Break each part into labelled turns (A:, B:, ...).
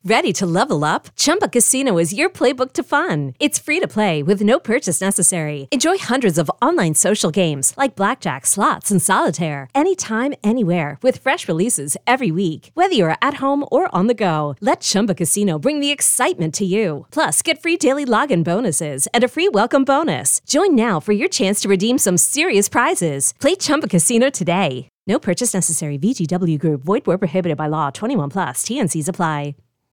A: Ready to level up? Chumba Casino is your playbook to fun. It's free to play with no purchase necessary. Enjoy hundreds of online social games like blackjack, slots, and solitaire anytime, anywhere with fresh releases every week. Whether you're at home or on the go, let Chumba Casino bring the excitement to you. Plus, get free daily login bonuses and a free welcome bonus. Join now for your chance to redeem some serious prizes. Play Chumba Casino today. No purchase necessary. VGW Group. Void where prohibited by law. 21 plus. TNCs apply.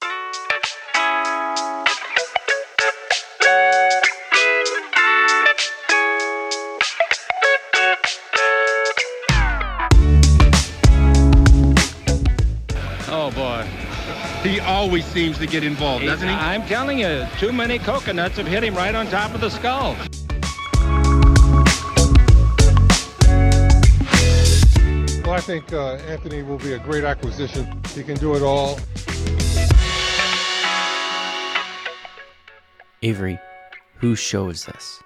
B: Oh, boy. He always seems to get involved, doesn't he?
C: I'm telling you, too many coconuts have hit him right on top of the skull.
D: Well, I think Anthony will be a great acquisition. He can do it all.
E: Avery, whose show is this?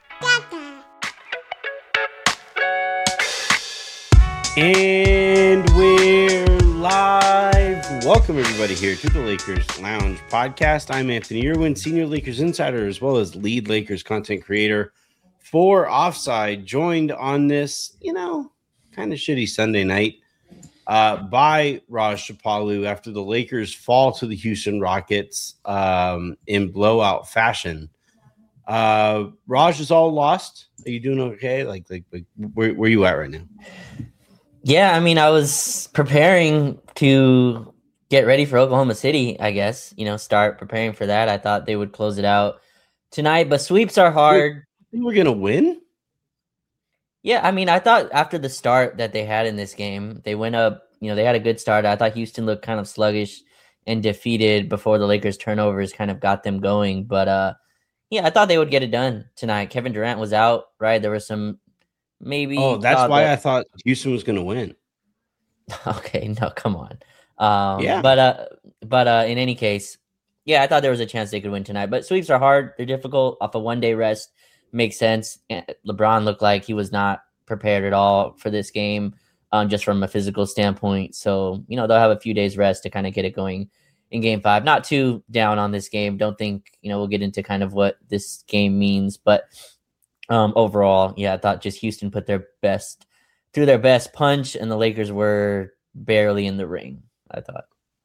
E: And we're live. Welcome everybody here to the Lakers Lounge podcast. I'm Anthony Irwin, senior Lakers insider, as well as lead Lakers content creator for Offside, joined on this, kind of shitty Sunday night by Raj Shapalu after the Lakers fall to the Houston Rockets in blowout fashion. Raj is all lost. Are you doing okay? Like where you at right now?
F: Yeah, I mean, I was preparing to get ready for Oklahoma City, I guess, start preparing for that. I thought they would close it out tonight, but sweeps are hard.
E: You were going to win?
F: Yeah, I mean, I thought after the start that they had in this game, they went up, they had a good start. I thought Houston looked kind of sluggish and defeated before the Lakers turnovers kind of got them going. But I thought they would get it done tonight. Kevin Durant was out, right? There was some maybe.
E: Oh, that's why I thought Houston was going to win.
F: Okay, no, come on.
E: Yeah.
F: But in any case, I thought there was a chance they could win tonight. But sweeps are hard. They're difficult. Off a one-day rest makes sense. LeBron looked like he was not prepared at all for this game, just from a physical standpoint. So, they'll have a few days rest to kind of get it going in Game 5. Not too down on this game. Don't think, we'll get into kind of what this game means. But overall, I thought just Houston put their best punch, and the Lakers were barely in the ring, I thought.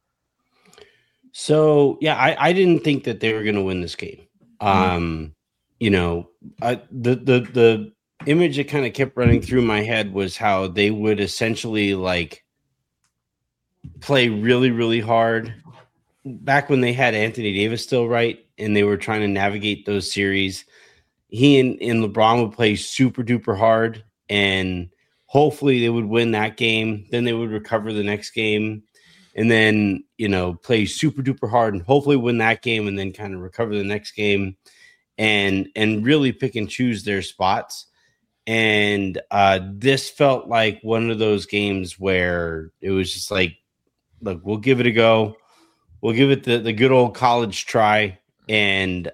E: So, I didn't think that they were going to win this game. The image that kind of kept running through my head was how they would essentially play really, really hard back when they had Anthony Davis still, right? And they were trying to navigate those series. He and LeBron would play super duper hard, and hopefully they would win that game. Then they would recover the next game, and then, play super duper hard and hopefully win that game, and then kind of recover the next game and really pick and choose their spots. And this felt like one of those games where it was just like, look, we'll give it a go. We'll give it the good old college try. And,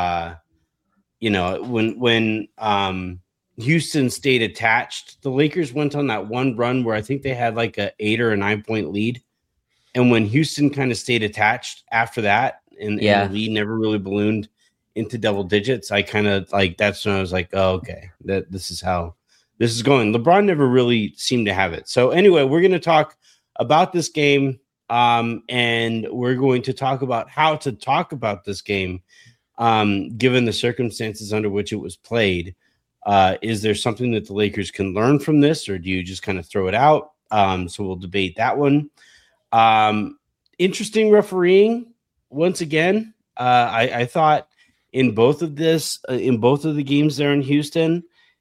E: when Houston stayed attached, the Lakers went on that one run where I think they had like a 8 or a 9 point lead. And when Houston kind of stayed attached after that, and the lead never really ballooned into double digits, I kind of that's when I was like, oh, okay, this is how this is going. LeBron never really seemed to have it. So anyway, we're going to talk about this game, and we're going to talk about how to talk about this game, given the circumstances under which it was played. Is there something that the Lakers can learn from this, or do you just kind of throw it out? So we'll debate that one. Interesting refereeing once again. I thought in both of the games there in Houston,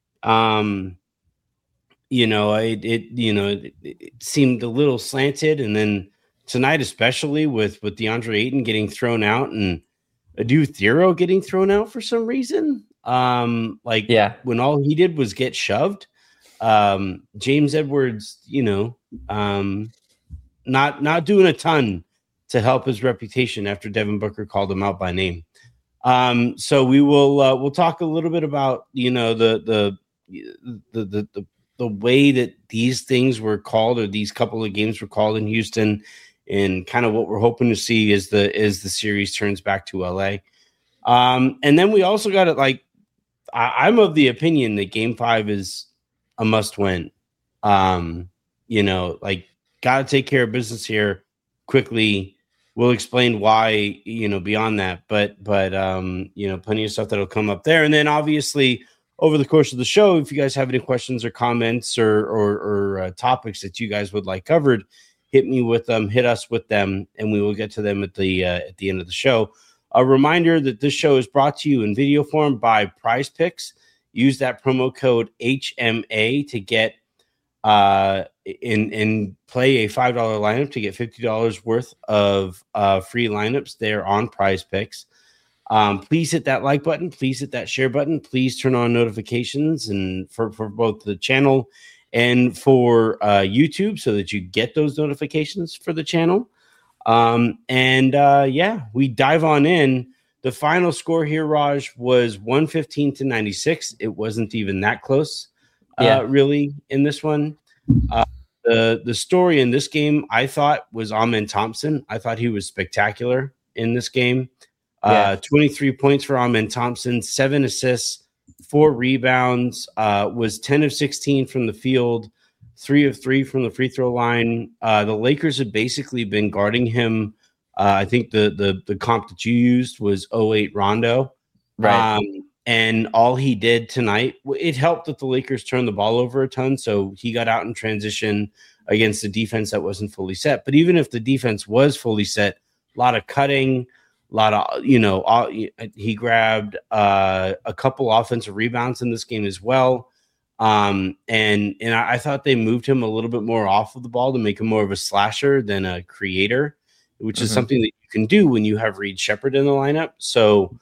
E: it seemed a little slanted, and then tonight, especially with DeAndre Ayton getting thrown out and Adu Thero getting thrown out for some reason. When all he did was get shoved. James Edwards, not doing a ton to help his reputation after Devin Booker called him out by name. So we'll talk a little bit about the way that these things were called, or these couple of games were called in Houston, and kind of what we're hoping to see as the series turns back to LA. And then we also got it. Like, I'm of the opinion that Game 5 is a must win. You know, like, got to take care of business here quickly. We'll explain why, you know, beyond that, but you know, plenty of stuff that'll come up there. And then obviously over the course of the show, if you guys have any questions or comments or topics that you guys would like covered, hit us with them, and we will get to them at the end of the show. A reminder that this show is brought to you in video form by Prize Picks. Use that promo code HMA to get and play a $5 lineup to get $50 worth of free lineups there on Prize Picks. Please hit that like button. Please hit that share button. Please turn on notifications and for both the channel and for YouTube so that you get those notifications for the channel. Yeah, we dive on in. The final score here, Raj, was 115-96. It wasn't even that close. Really, in this one. The story in this game, I thought, was Amen Thompson. I thought he was spectacular in this game. 23 points for Amen Thompson, 7 assists, 4 rebounds, was 10 of 16 from the field, 3 of 3 from the free throw line. The Lakers had basically been guarding him. I think the comp that you used was 08 Rondo.
F: Right.
E: And all he did tonight, it helped that the Lakers turned the ball over a ton. So he got out in transition against the defense that wasn't fully set. But even if the defense was fully set, a lot of cutting, a lot of, you know, he grabbed a couple offensive rebounds in this game as well. And I thought they moved him a little bit more off of the ball to make him more of a slasher than a creator, which is something that you can do when you have Reed Sheppard in the lineup. So,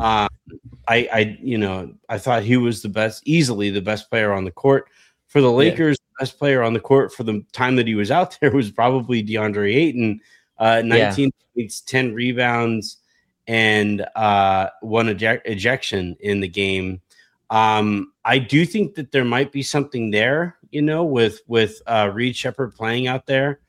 E: I thought he was easily the best player on the court for the Lakers. The best player on the court for the time that he was out there was probably DeAndre Ayton. 19 points, 10 rebounds, and 1 ejection in the game. I do think that there might be something there, you know, with Reed Sheppard playing out there.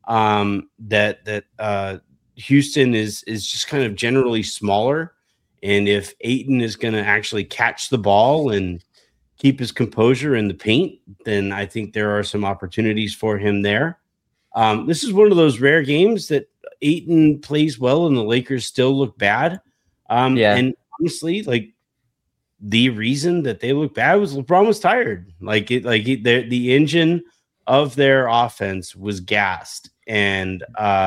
E: That Houston is just kind of generally smaller. And if Ayton is going to actually catch the ball and keep his composure in the paint, then I think there are some opportunities for him there. This is one of those rare games that Ayton plays well and the Lakers still look bad. And honestly, like, the reason that they look bad was LeBron was tired. The engine of their offense was gassed, and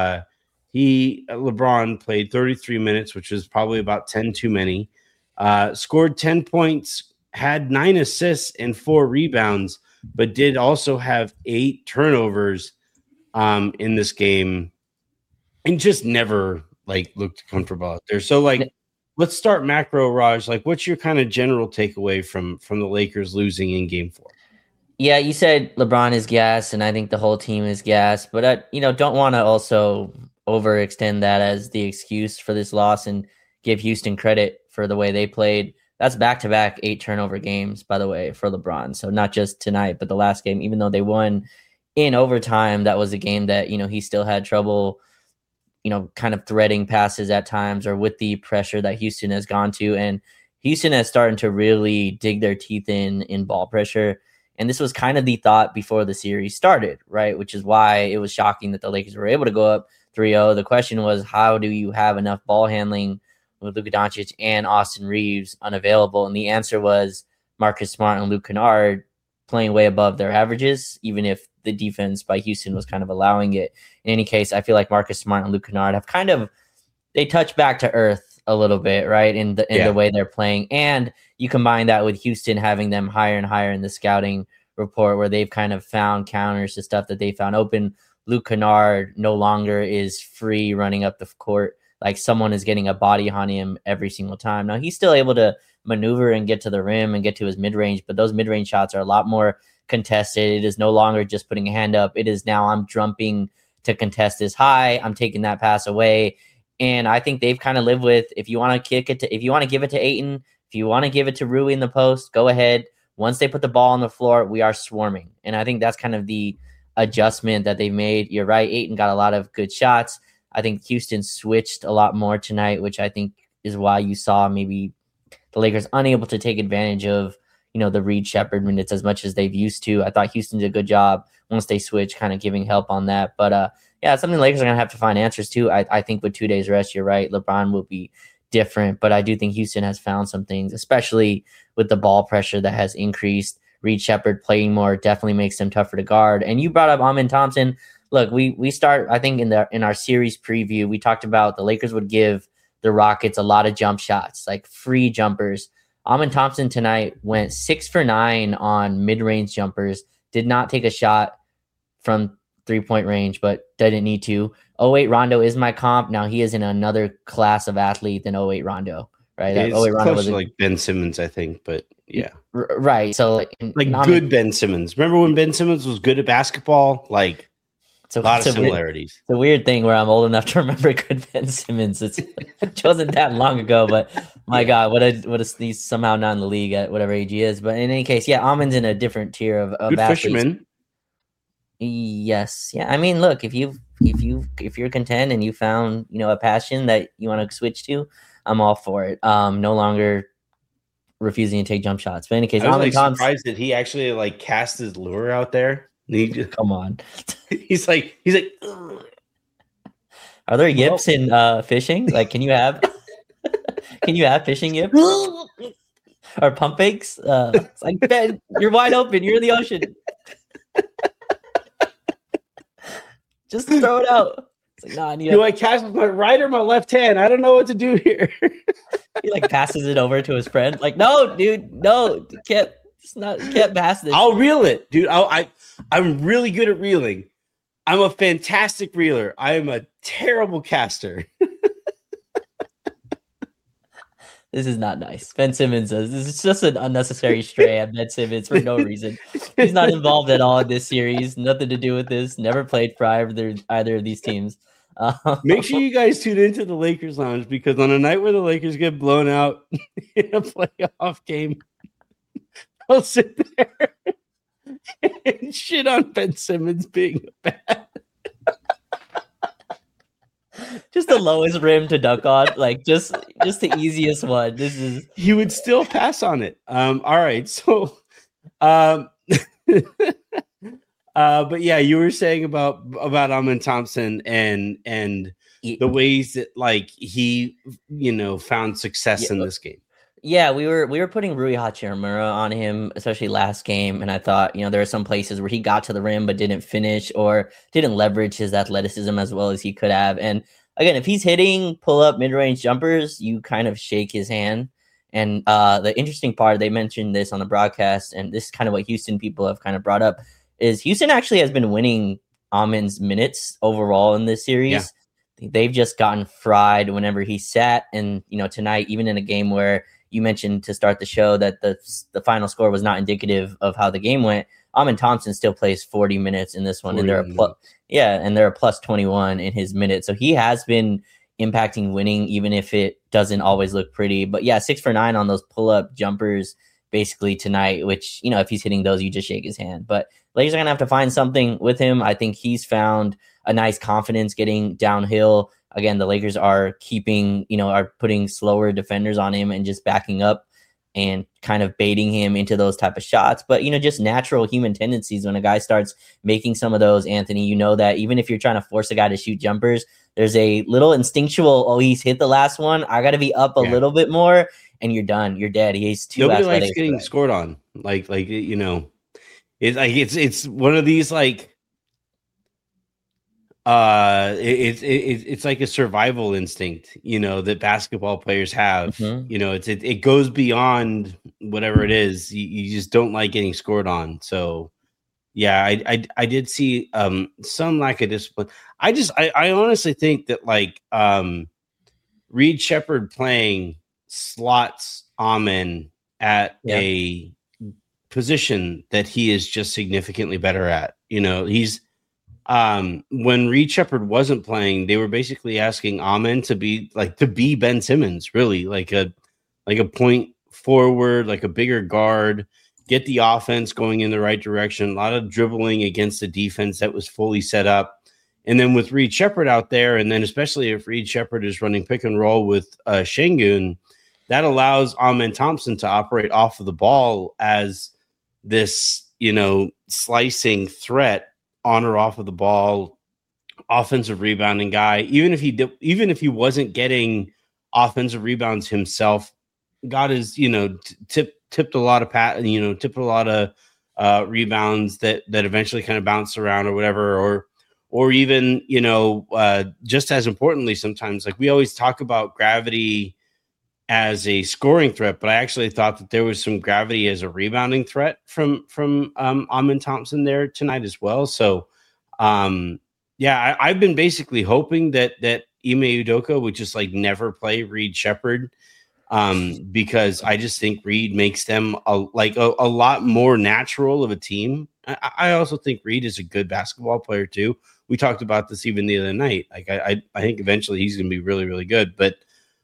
E: LeBron played 33 minutes, which was probably about 10 too many. Scored 10 points, had 9 assists and 4 rebounds, but did also have 8 turnovers in this game, and just never looked comfortable out there. So let's start macro, Raj. What's your kind of general takeaway from the Lakers losing in Game 4?
F: Yeah, you said LeBron is gassed, and I think the whole team is gassed. But I, don't want to also overextend that as the excuse for this loss and give Houston credit for the way they played. That's back-to-back 8 turnover games, by the way, for LeBron. So not just tonight, but the last game. Even though they won in overtime, that was a game that he still had trouble, kind of threading passes at times, or with the pressure that Houston has gone to. And Houston has started to really dig their teeth in ball pressure. And this was kind of the thought before the series started, right? Which is why it was shocking that the Lakers were able to go up 3-0. The question was, how do you have enough ball handling with Luka Doncic and Austin Reeves unavailable? And the answer was Marcus Smart and Luke Kennard playing way above their averages, even if the defense by Houston was kind of allowing it. In any case, I feel like Marcus Smart and Luke Kennard have they touch back to earth a little bit, right? In the way they're playing. And you combine that with Houston having them higher and higher in the scouting report, where they've kind of found counters to stuff that they found open. Luke Kennard no longer is free running up the court. Like, someone is getting a body on him every single time. Now, he's still able to maneuver and get to the rim and get to his mid-range, but those mid-range shots are a lot more contested. It is no longer just putting a hand up. It is now, I'm jumping to contest this high. I'm taking that pass away. And I think they've kind of lived with, if you want to give it to Ayton, if you want to give it to Rui in the post, go ahead. Once they put the ball on the floor, we are swarming. And I think that's kind of the adjustment that they made. You're right. Ayton got a lot of good shots. I think Houston switched a lot more tonight, which I think is why you saw maybe the Lakers unable to take advantage of, the Reed Shepherd minutes as much as they've used to. I thought Houston did a good job once they switched, kind of giving help on that. But it's something the Lakers are going to have to find answers to. I think with 2 days rest, you're right, LeBron will be different. But I do think Houston has found some things, especially with the ball pressure that has increased. Reed Shepherd playing more definitely makes them tougher to guard. And you brought up Amen Thompson. Look, we start, I think in our series preview, we talked about the Lakers would give the Rockets a lot of jump shots, like free jumpers. Amen Thompson tonight went 6 for 9 on mid-range jumpers, did not take a shot from three-point range, but didn't need to. 08 Rondo is my comp. Now he is in another class of athlete than 08 Rondo, right?
E: It's
F: 08 Rondo
E: was like Ben Simmons, I think, but yeah.
F: Right. So
E: like good Ben Simmons. Remember when Ben Simmons was good at basketball? Like a lot of similarities.
F: It's a weird thing where I'm old enough to remember good Ben Simmons. It wasn't that long ago, but my God, he's somehow not in the league at whatever age he is. But in any case, yeah, Amen's in a different tier of
E: good
F: athletes.
E: fisherman.
F: Yes. Yeah. I mean, look, if you're content and you found, a passion that you want to switch to, I'm all for it. No longer refusing to take jump shots. But in any case,
E: I was surprised that he actually cast his lure out there.
F: Come on.
E: He's like, ugh.
F: Are there yips in fishing? Like, can you have fishing yips or pump fakes? It's like, Ben, you're wide open. You're in the ocean. Just throw it out. It's like, nah,
E: do I cast with my right or my left hand? I don't know what to do here.
F: He passes it over to his friend. Like, no, dude, no, can't pass this.
E: I'll reel it, dude. I'm really good at reeling. I'm a fantastic reeler. I am a terrible caster.
F: This is not nice. Ben Simmons says this is just an unnecessary stray at Ben Simmons for no reason. He's not involved at all in this series. Nothing to do with this. Never played for either of these teams.
E: Make sure you guys tune into the Lakers Lounge, because on a night where the Lakers get blown out in a playoff game, I'll sit there and shit on Ben Simmons being bad.
F: Just the lowest rim to dunk on, just the easiest one.
E: He would still pass on it. All right, so but yeah, you were saying about Amen Thompson and the ways that he found success in this game.
F: Yeah, we were putting Rui Hachimura on him, especially last game, and I thought, there are some places where he got to the rim but didn't finish or didn't leverage his athleticism as well as he could have. And again, if he's hitting pull-up mid-range jumpers, you kind of shake his hand. And the interesting part, they mentioned this on the broadcast, and this is kind of what Houston people have kind of brought up, is Houston actually has been winning Amen's minutes overall in this series. Yeah. They've just gotten fried whenever he sat. And, tonight, even in a game where you mentioned to start the show that the final score was not indicative of how the game went, Amen Thompson still plays 40 minutes in this one, and they're a plus 21 in his minutes. So he has been impacting winning, even if it doesn't always look pretty. But yeah, 6 for 9 on those pull-up jumpers basically tonight, which, if he's hitting those, you just shake his hand. But Lakers are going to have to find something with him. I think he's found a nice confidence getting downhill. Again, the Lakers are are putting slower defenders on him and just backing up and kind of baiting him into those type of shots. But, just natural human tendencies. When a guy starts making some of those, Anthony, that even if you're trying to force a guy to shoot jumpers, there's a little instinctual, he's hit the last one, I got to be up a little bit more, and you're done. You're dead. He's too
E: athletic. Nobody likes getting scored on. It's one of these it's like a survival instinct, that basketball players have. Mm-hmm. It goes beyond whatever it is. You just don't like getting scored on. So yeah, I did see some lack of discipline. I honestly think that Reed Shepherd playing slots Amen at a position that he is just significantly better at. He's when Reed Shepherd wasn't playing, they were basically asking Amen to be Ben Simmons, really, like a point forward, like a bigger guard. get the offense going in the right direction. A lot of dribbling against the defense that was fully set up. And then with Reed Shepherd out there, and then especially if Reed Shepherd is running pick and roll with Şengün, that allows Amen Thompson to operate off of the ball as this, slicing threat on or off of the ball, offensive rebounding guy. Even if he wasn't getting offensive rebounds himself, got his, tipped a lot of rebounds that eventually kind of bounced around or whatever, or even, just as importantly, sometimes, like we always talk about gravity as a scoring threat, but I actually thought that there was some gravity as a rebounding threat from Amen Thompson there tonight as well. So, I've been basically hoping that Ime Udoka would just like never play Reed Shepherd, because I just think Reed makes them a lot more natural of a team. I also think Reed is a good basketball player too. We talked about this even the other night. Like I think eventually he's going to be really, really good. But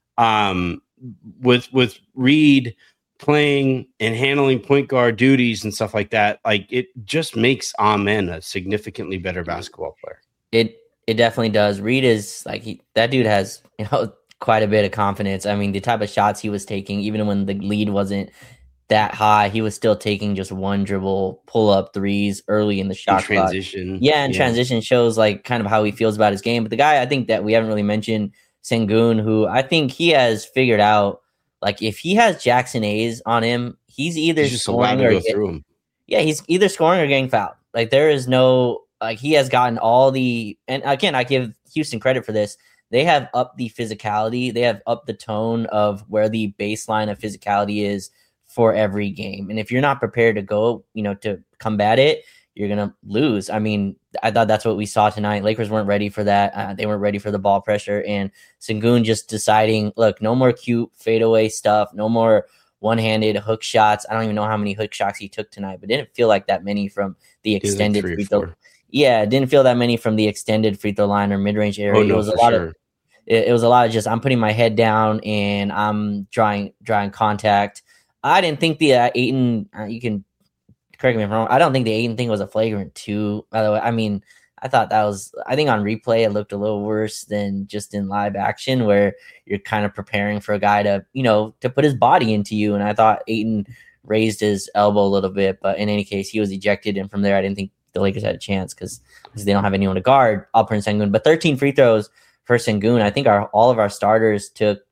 E: with Reed playing and handling point guard duties and stuff like that, like it just makes Amen a significantly better basketball player.
F: It definitely does. Reed is like that dude has quite a bit of confidence. I mean, the type of shots he was taking, even when the lead wasn't that high, he was still taking just one dribble, pull up threes early in the shot
E: transition.
F: Transition shows like kind of how he feels about his game. But the guy I think that we haven't really mentioned, Şengün, who I think he has figured out, like if he has Jackson Hayes on him, he's either
E: just scoring or through him.
F: Yeah, he's either scoring or getting fouled. Like there is no, like he has gotten all the, and again, I give Houston credit for this. They have upped the physicality. They have upped the tone of where the baseline of physicality is for every game. And if you're not prepared to go, to combat it, you're going to lose. I mean, I thought that's what we saw tonight. Lakers weren't ready for that. They weren't ready for the ball pressure. And Şengün just deciding, look, no more cute fadeaway stuff. No more one-handed hook shots. I don't even know how many hook shots he took tonight, but didn't feel like that many from the extended free throw. Yeah, didn't feel that many from the extended free throw line or mid-range area. It was a lot of it was a lot of just I'm putting my head down and I'm drawing contact. I didn't think the Ayton, you can correct me if I'm wrong, I don't think the Ayton thing was a flagrant 2, by the way. I mean, I thought that was, I think on replay it looked a little worse than just in live action where you're kind of preparing for a guy to, to put his body into you. And I thought Ayton raised his elbow a little bit, but in any case, he was ejected. And from there, I didn't think the Lakers had a chance because they don't have anyone to guard Alperen Şengün. But 13 free throws for Şengün. I think all of our starters took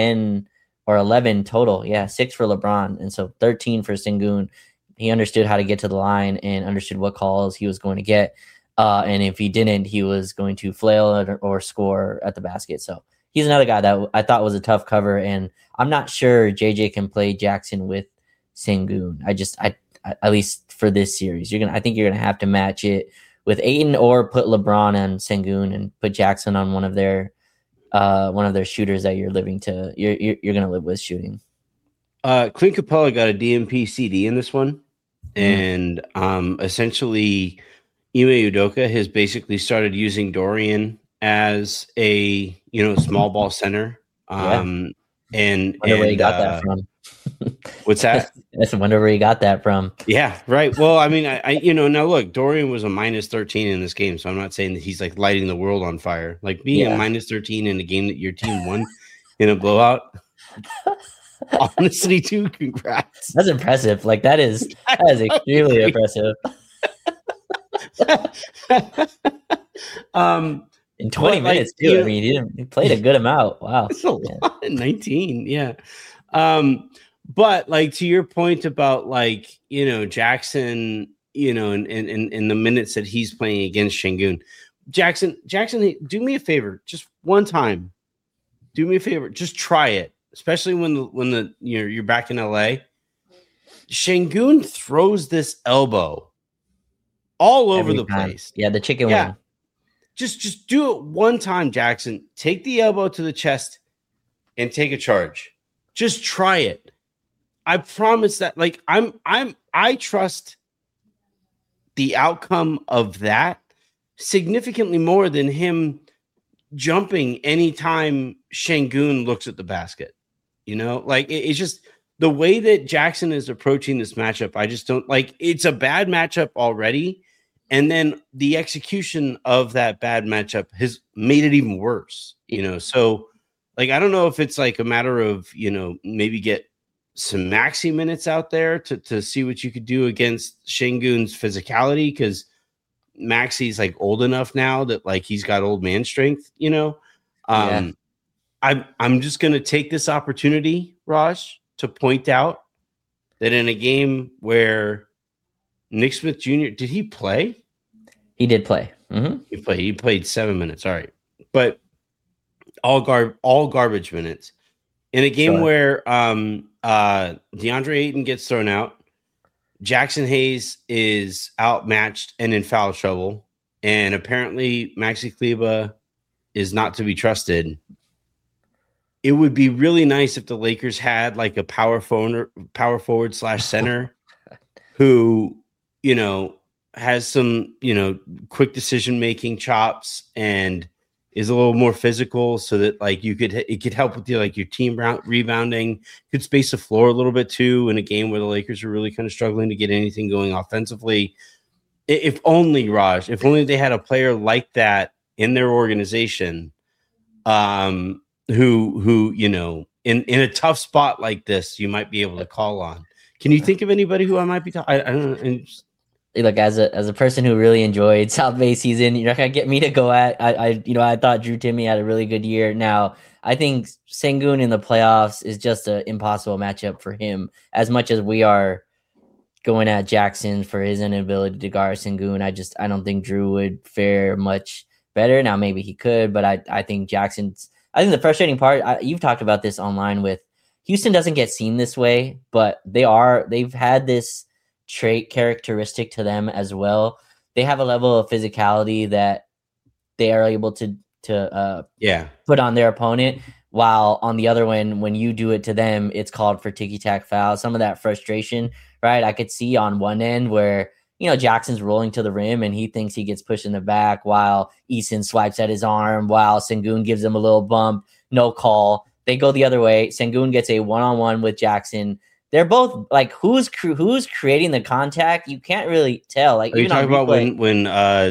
F: 10 or 11 total. Yeah, 6 for LeBron. And so 13 for Şengün. He understood how to get to the line and understood what calls he was going to get. And if he didn't, he was going to flail or score at the basket. So he's another guy that I thought was a tough cover. And I'm not sure JJ can play Jackson with Şengün. I at least for this series, I think you're gonna have to match it with Ayton or put LeBron on Şengün and put Jackson on one of their shooters that you're gonna live with shooting.
E: Clint Capella got a DMP CD in this one, and essentially Ime Udoka has basically started using Dorian as a small ball center. And
F: where he got that from.
E: What's that?
F: I wonder where he got that from.
E: Yeah, right. Well, I mean, I now look, Dorian was a minus 13 in this game, so I'm not saying that he's like lighting the world on fire. Like being a minus 13 in a game that your team won in a blowout. Honestly, too, congrats.
F: That's impressive. Like that is extremely impressive. In 20 minutes too. I mean, he played a good amount. Wow,
E: that's a lot. 19, yeah. But like to your point about like Jackson, in the minutes that he's playing against Şengün, Jackson, do me a favor, just one time. Do me a favor, just try it. Especially when you're back in LA. Şengün throws this elbow all over the place.
F: Yeah, the chicken wing.
E: Just do it one time, Jackson. Take the elbow to the chest and take a charge. Just try it. I promise that. Like I trust the outcome of that significantly more than him jumping anytime Şengün looks at the basket. Like it's just the way that Jackson is approaching this matchup, I just don't like. It's a bad matchup already, and then the execution of that bad matchup has made it even worse. So like I don't know if it's like a matter of maybe get some Maxey minutes out there to see what you could do against Şengün's physicality, because Maxey's like old enough now that like he's got old man strength. I'm just gonna take this opportunity, Raj, to point out that in a game where Nick Smith Jr. did he play?
F: He did play.
E: Mm-hmm. He played 7 minutes. All right, but all garbage minutes in a game where DeAndre Ayton gets thrown out. Jackson Hayes is outmatched and in foul trouble, and apparently Maxi Kleber is not to be trusted. It would be really nice if the Lakers had like a power forward / center who, has some, quick decision-making chops and is a little more physical, so that like it could help with your team rebounding, could space the floor a little bit too in a game where the Lakers are really kind of struggling to get anything going offensively. If only, Raj, if only they had a player like that in their organization, who in a tough spot like this, you might be able to call on. Can you think of anybody who I might be I don't know.
F: Look, as a person who really enjoyed South Bay season, you're not gonna get me to go at. I thought Drew Timme had a really good year. Now I think Şengün in the playoffs is just an impossible matchup for him. As much as we are going at Jackson for his inability to guard Şengün, I don't think Drew would fare much better. Now maybe he could, but I think Jackson's. I think the frustrating part, you've talked about this online with Houston doesn't get seen this way, but they've had this trait characteristic to them as well. They have a level of physicality that they are able to put on their opponent, while on the other one, when you do it to them, it's called for ticky-tack foul. Some of that frustration, right? I could see on one end where Jackson's rolling to the rim and he thinks he gets pushed in the back while Eason swipes at his arm, while Şengün gives him a little bump, no call. They go the other way. Şengün gets a one-on-one with Jackson. They're both like, who's creating the contact? You can't really tell. Like,
E: are you talking about when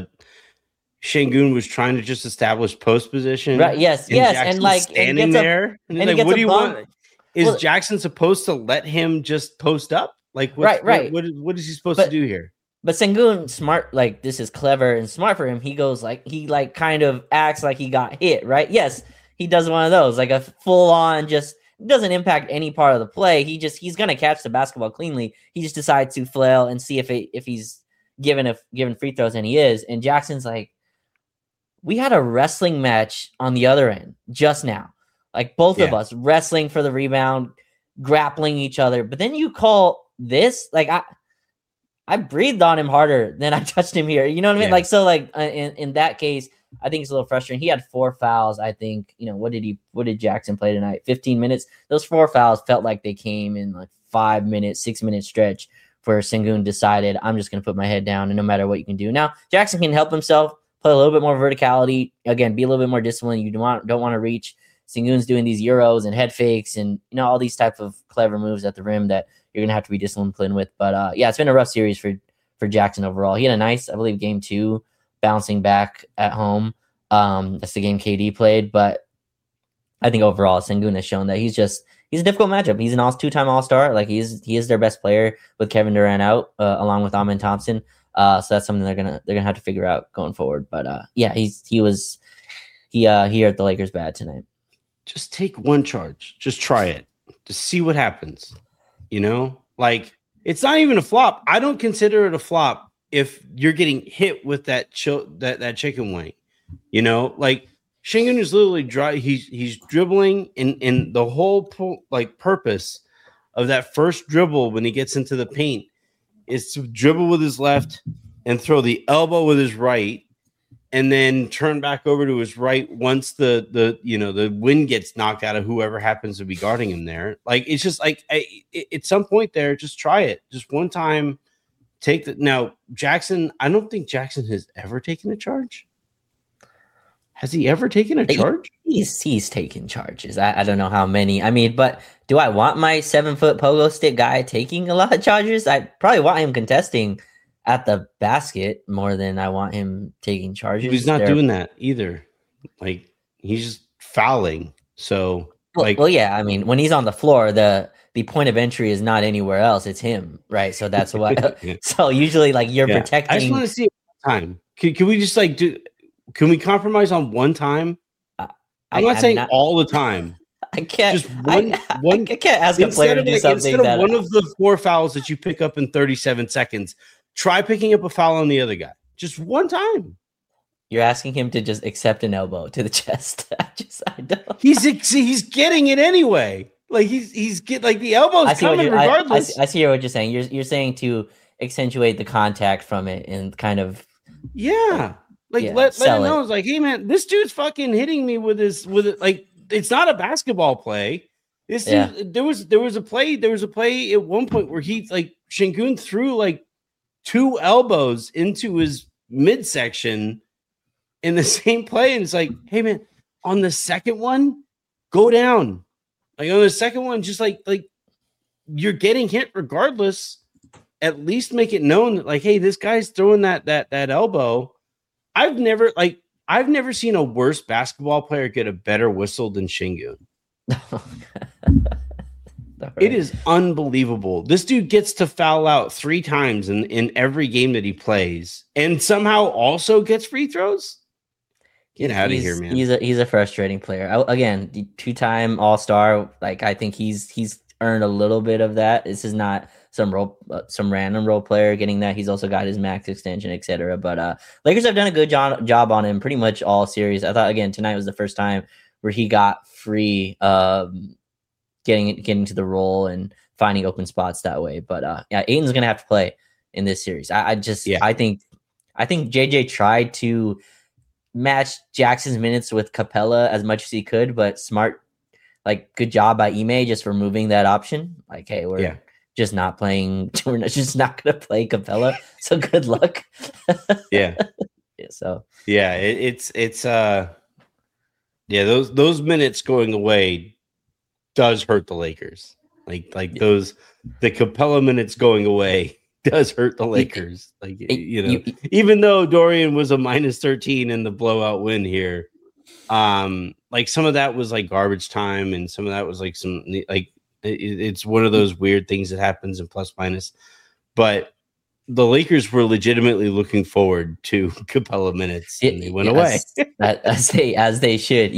E: Şengün was trying to just establish post position?
F: Right. Yes.
E: And like standing there, and he's like, "What do you want?" Is Jackson supposed to let him just post up? Like, right. What is he supposed to do here?
F: But Şengün, smart, like this is clever and smart for him. He goes he kind of acts like he got hit, right? Yes, he does one of those, like a full on, just doesn't impact any part of the play. He's gonna catch the basketball cleanly. He just decides to flail and see if he's given free throws, and he is. And Jackson's like, we had a wrestling match on the other end just now, like both of us wrestling for the rebound, grappling each other. But then you call this, like I breathed on him harder than I touched him here. You know what I mean? Like, so like in that case, I think it's a little frustrating. He had 4 fouls. I think, what did Jackson play tonight? 15 minutes. Those 4 fouls felt like they came in like 5 minutes, 6 minute stretch where Şengün decided, I'm just going to put my head down and no matter what you can do. Now, Jackson can help himself, play a little bit more verticality. Again, be a little bit more disciplined. You don't want to reach. Şengün's doing these euros and head fakes and, all these type of clever moves at the rim that you're going to have to be disciplined with. But it's been a rough series for Jackson overall. He had a nice, I believe, game 2 bouncing back at home. That's the game KD played. But I think overall, Şengün has shown that he's a difficult matchup. He's an 2-time All-Star. Like he is their best player with Kevin Durant out, along with Amen Thompson. So that's something they're gonna have to figure out going forward. But he hurt the Lakers bad tonight.
E: Just take one charge. Just try it. Just see what happens. Like it's not even a flop. I don't consider it a flop if you're getting hit with that chicken wing. Like Şengün is literally dry. He's dribbling, and the whole purpose of that first dribble when he gets into the paint is to dribble with his left and throw the elbow with his right, and then turn back over to his right once the wind gets knocked out of whoever happens to be guarding him there. Like, it's just like at some point there, just try it. Just one time, now Jackson, I don't think Jackson has ever taken a charge. Has he ever taken a charge?
F: He's taken charges. I don't know how many. I mean, but do I want my 7-foot pogo stick guy taking a lot of charges? I probably want him contesting at the basket more than I want him taking charges.
E: He's not doing that either. Like, he's just fouling. So,
F: well, yeah. I mean, when he's on the floor, the point of entry is not anywhere else. It's him, right? So that's why. So usually, like, you're protecting.
E: I just want to see it one time. Can we just like do? Can we compromise on one time? I'm not saying all the time.
F: I can't.
E: Just one.
F: I can't ask a player to do something
E: instead of one of the 4 fouls that you pick up in 37 seconds. Try picking up a foul on the other guy. Just one time.
F: You're asking him to just accept an elbow to the chest. I don't.
E: He's getting it anyway. Like he's get like the elbow's coming regardless.
F: I see what you're saying. You're saying to accentuate the contact from it and kind of
E: let him know. It's like, hey man, this dude's fucking hitting me with it. Like, it's not a basketball play. This dude, there was a play at one point where he like Sengun threw like 2 elbows into his midsection in the same play, and it's like, hey man, on the second one, go down. Like on the second one, just like you're getting hit regardless. At least make it known that, like, hey, this guy's throwing that elbow. I've never seen a worse basketball player get a better whistle than Sengun. It is unbelievable. This dude gets to foul out 3 times in every game that he plays, and somehow also gets free throws. Get out of here, man.
F: He's a frustrating player. Again, the 2-time All-Star. Like, I think he's earned a little bit of that. This is not some random role player getting that. He's also got his max extension, etc. But Lakers have done a good job on him pretty much all series. I thought, again, tonight was the first time where he got free getting to the role and finding open spots that way. But Ayton's gonna have to play in this series. I think JJ tried to match Jackson's minutes with Capella as much as he could, but smart, like, good job by Ime just removing that option. Like, hey, we're just not playing. We're just not gonna play Capella. So good luck. Those minutes going away does hurt the Lakers. The Capella minutes going away does hurt the Lakers. Even though Dorian was a -13 in the blowout win here, like some of that was like garbage time, and some of that was like some like it's one of those weird things that happens in plus minus. But the Lakers were legitimately looking forward to Capella minutes, and they went away as they should.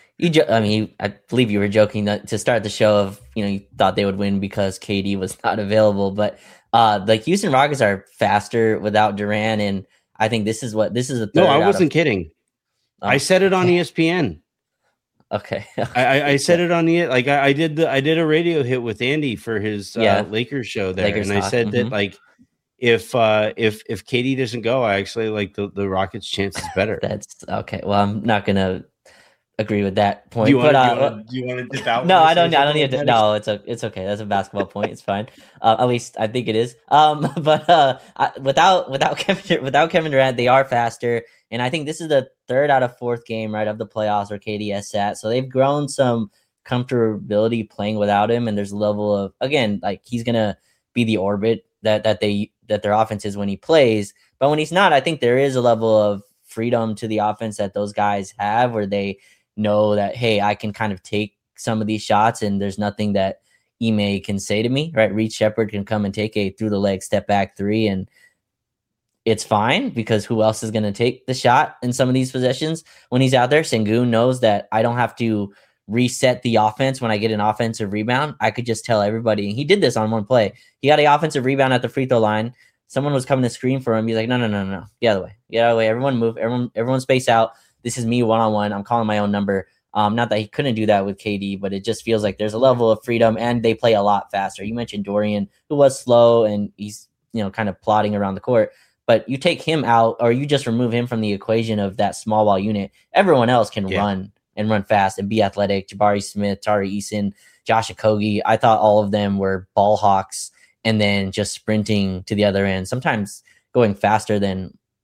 F: I believe you were joking that to start the show of, you thought they would win because KD was not available, but the Houston Rockets are faster without Durant, and I think this is the third.
E: No, I wasn't kidding. I said it on ESPN.
F: Okay.
E: I said it on I did a radio hit with Andy for his Lakers show there, and I said that like if KD doesn't go, I actually like the Rockets' chances better.
F: That's okay. Well, I'm not gonna agree with that point.
E: Do you want to dip out?
F: No, I don't need to. No, it's okay. That's a basketball point. It's fine. At least I think it is. But without Kevin Durant, they are faster, and I think this is the 3rd out of 4th game, right, of the playoffs where KD has sat. So they've grown some comfortability playing without him, and there's a level of, again, like, he's gonna be the orbit that their offense is when he plays, but when he's not, I think there is a level of freedom to the offense that those guys have, where they know that, hey, I can kind of take some of these shots and there's nothing that Ime can say to me, right? Reed Shepherd can come and take a through the leg step back 3, and it's fine because who else is going to take the shot in some of these possessions when he's out there? Sengun knows that I don't have to reset the offense when I get an offensive rebound. I could just tell everybody, and he did this on one play. He got an offensive rebound at the free throw line. Someone was coming to screen for him. He's like, no. Get out of the way. Everyone move. Everyone space out. This is me one-on-one. I'm calling my own number. Not that he couldn't do that with KD, but it just feels like there's a level of freedom, and they play a lot faster. You mentioned Dorian, who was slow, and he's kind of plodding around the court. But you take him out, or you just remove him from the equation of that small ball unit. Everyone else can run and run fast and be athletic. Jabari Smith, Tari Eason, Josh Okogie. I thought all of them were ball hawks, and then just sprinting to the other end, sometimes going faster than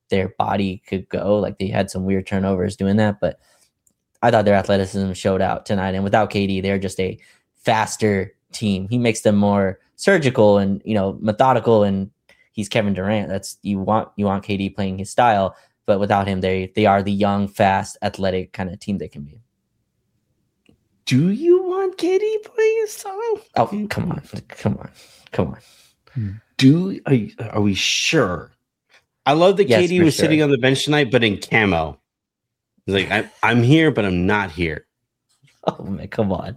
F: their body could go. Like they had some weird turnovers doing that, but I thought their athleticism showed out tonight. And without KD, they're just a faster team. He makes them more surgical and, methodical, and he's Kevin Durant. That's you want KD playing his style, but without him, they are the young, fast, athletic kind of team they can be.
E: Do you want KD playing his style?
F: Oh, come on.
E: Are we sure? I love that
F: Yes,
E: KD was sitting on the bench tonight, but in camo. He's like, I'm here, but I'm not here.
F: Oh man, come on.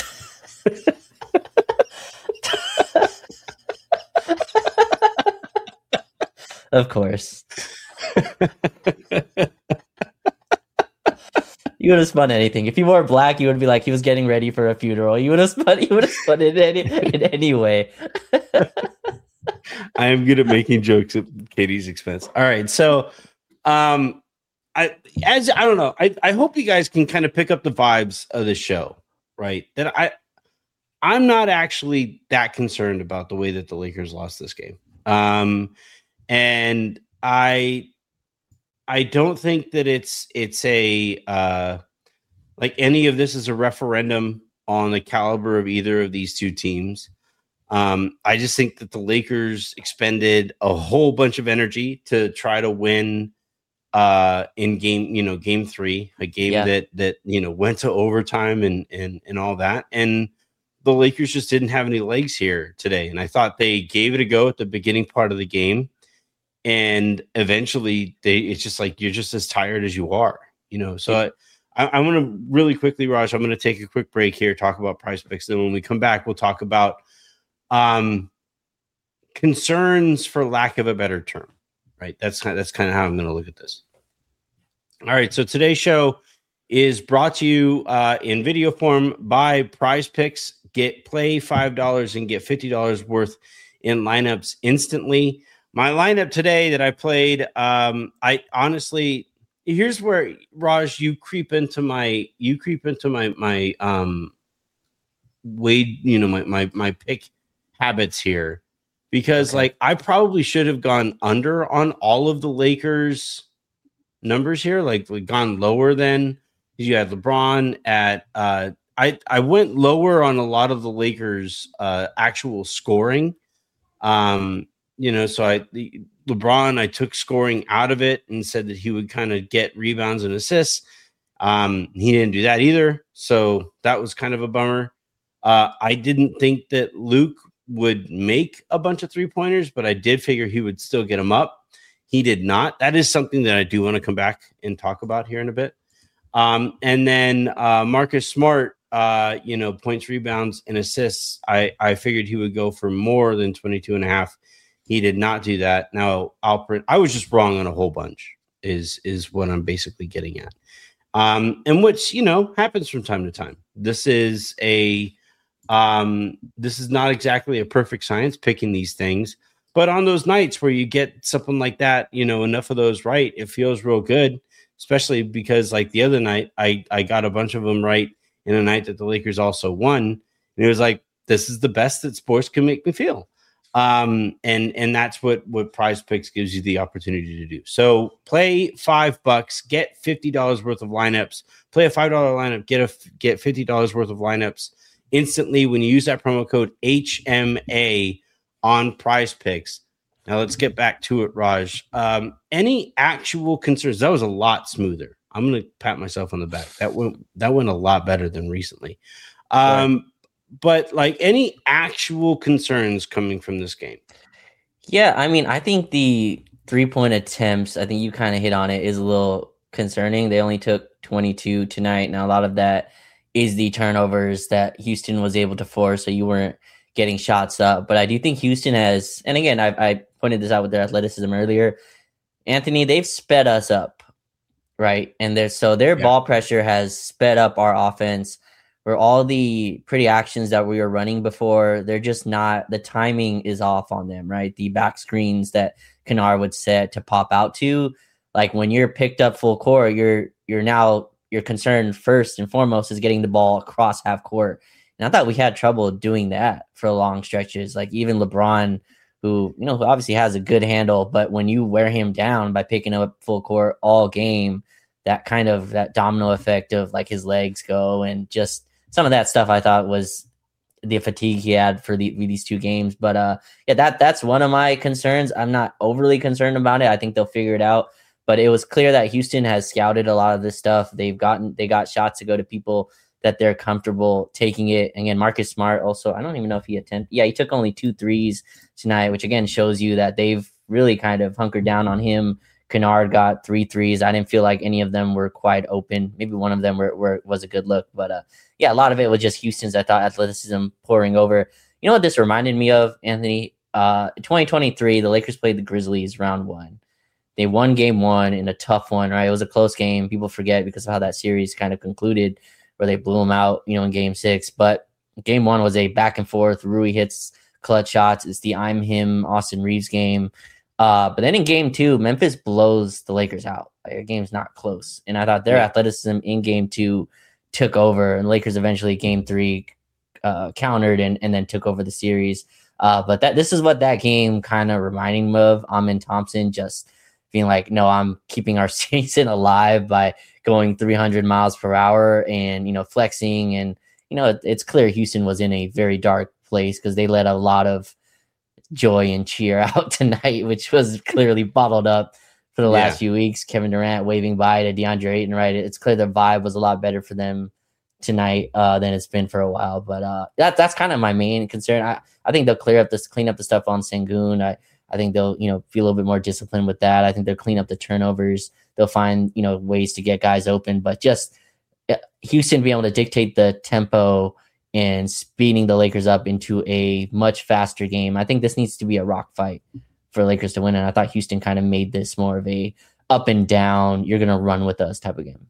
F: Of course. You would have spun anything. If he wore black, you would be like he was getting ready for a funeral. You would have spun it in any way.
E: I am good at making jokes at Katie's expense. All right. So I don't know. I hope you guys can kind of pick up the vibes of the show, right? That I'm not actually that concerned about the way that the Lakers lost this game. And I don't think that it's a like any of this is a referendum on the caliber of either of these two teams. I just think that the Lakers expended a whole bunch of energy to try to win in game 3, a game that went to overtime and all that. And the Lakers just didn't have any legs here today. And I thought they gave it a go at the beginning part of the game. And eventually it's just like, you're just as tired as you are, So I want to really quickly, Raj, I'm going to take a quick break here, talk about Prize Picks. Then when we come back, we'll talk about concerns, for lack of a better term, right? That's kind of how I'm going to look at this. All right. So today's show is brought to you in video form by Prize Picks. Play $5 and get $50 worth in lineups instantly. My lineup today that I played, I honestly, here's where, Raj, you creep into my my pick habits here, because I probably should have gone under on all of the Lakers numbers here, like gone lower than you had LeBron at. I went lower on a lot of the Lakers actual scoring. So LeBron, I took scoring out of it and said that he would kind of get rebounds and assists. He didn't do that either. So that was kind of a bummer. I didn't think that Luke would make a bunch of 3-pointers, but I did figure he would still get them up. He did not. That is something that I do want to come back and talk about here in a bit. And then Marcus Smart, points, rebounds, and assists. I figured he would go for more than 22.5. He did not do that. Now, I was just wrong on a whole bunch is what I'm basically getting at. And which, happens from time to time. This is not exactly a perfect science picking these things, but on those nights where you get something like that, enough of those right, it feels real good, especially because like the other night, I got a bunch of them right in a night that the Lakers also won. And it was like, this is the best that sports can make me feel. And that's what Prize Picks gives you the opportunity to do. So play $5, get $50 worth of lineups, play a $5 lineup, get $50 worth of lineups instantly when you use that promo code HMA on Prize Picks. Now let's get back to it, Raj. Any actual concerns? That was a lot smoother. I'm going to pat myself on the back. That went a lot better than recently. But like any actual concerns coming from this game?
F: Yeah, I mean, I think the 3-point attempts, I think you kind of hit on it, is a little concerning. They only took 22 tonight. Now, a lot of that is the turnovers that Houston was able to force, so you weren't getting shots up. But I do think Houston has, and again, I pointed this out with their athleticism earlier, Anthony, they've sped us up, right? And their ball pressure has sped up our offense, where all the pretty actions that we were running before, they're just not, the timing is off on them, right? The back screens that Kennard would set to pop out to, like when you're picked up full court, your concern first and foremost is getting the ball across half court. And I thought we had trouble doing that for long stretches. Like even LeBron who, you know, who obviously has a good handle, but when you wear him down by picking up full court all game, that kind of that domino effect of like his legs go and just some of that stuff I thought was the fatigue he had for these 2 games. But that's one of my concerns. I'm not overly concerned about it. I think they'll figure it out. But it was clear that Houston has scouted a lot of this stuff. They got shots to go to people that they're comfortable taking it. And again, Marcus Smart also, I don't even know if he he took only 2 threes tonight, which again shows you that they've really kind of hunkered down on him. Kennard got 3 threes. I didn't feel like any of them were quite open. Maybe one of them was a good look. But a lot of it was just Houston's, I thought, athleticism pouring over. You know what this reminded me of, Anthony? 2023, the Lakers played the Grizzlies round 1. They won game 1 in a tough one, right? It was a close game. People forget because of how that series kind of concluded, where they blew them out, you know, in game 6. But game 1 was a back and forth. Rui hits clutch shots. It's the I'm him Austin Reeves game. But then in game 2, Memphis blows the Lakers out. Like, the game's not close. And I thought their athleticism in game 2 took over, and Lakers eventually game 3 countered and then took over the series. But this is what that game kind of reminding me of. Amen Thompson just being like, no, I'm keeping our season alive by going 300 miles per hour and, you know, flexing. And, you know, it's clear Houston was in a very dark place because they let a lot of joy and cheer out tonight, which was clearly bottled up for the last few weeks. Kevin Durant waving bye to DeAndre Ayton, right? It's clear the vibe was a lot better for them tonight than it's been for a while. But that's kind of my main concern. I think they'll clean up the stuff on Sengun. I think they'll, you know, be a little bit more disciplined with that. I think they'll clean up the turnovers. They'll find, you know, ways to get guys open, but just Houston being able to dictate the tempo and speeding the Lakers up into a much faster game. I think this needs to be a rock fight for Lakers to win. And I thought Houston kind of made this more of a up and down, you're going to run with us type of game.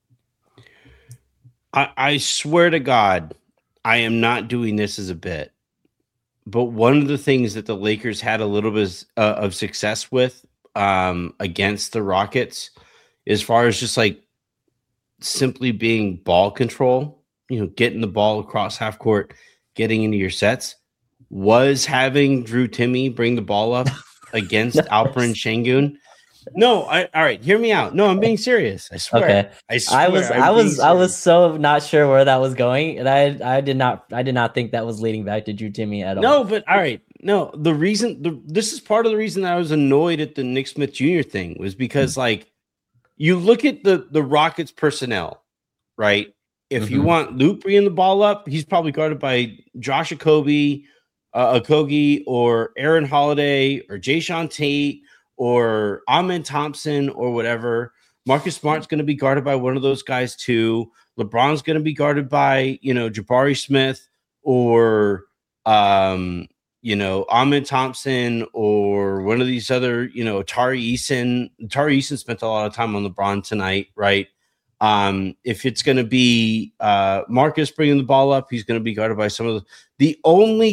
E: I swear to God, I am not doing this as a bit. But one of the things that the Lakers had a little bit of success with against the Rockets, as far as just like simply being ball control, you know, getting the ball across half court, getting into your sets, was having Drew Timme bring the ball up against Alperen Sengun. No, all right, hear me out. No, I'm being serious. I swear. Okay. I swear.
F: I was so not sure where that was going, and I did not think that was leading back to Drew Timme at all.
E: No, but all right. No, this is part of the reason that I was annoyed at the Nick Smith Jr. thing was because like you look at the Rockets personnel, right? If you want Luke bringing the ball up, he's probably guarded by Josh Okogie, or Aaron Holiday or Jayshawn Tate or Amen Thompson or whatever. Marcus Smart's going to be guarded by one of those guys too. LeBron's going to be guarded by, you know, Jabari Smith or, you know, Amen Thompson or one of these other, you know, Tari Eason. Tari Eason spent a lot of time on LeBron tonight, right? If it's going to be Marcus bringing the ball up, he's going to be guarded by some of the only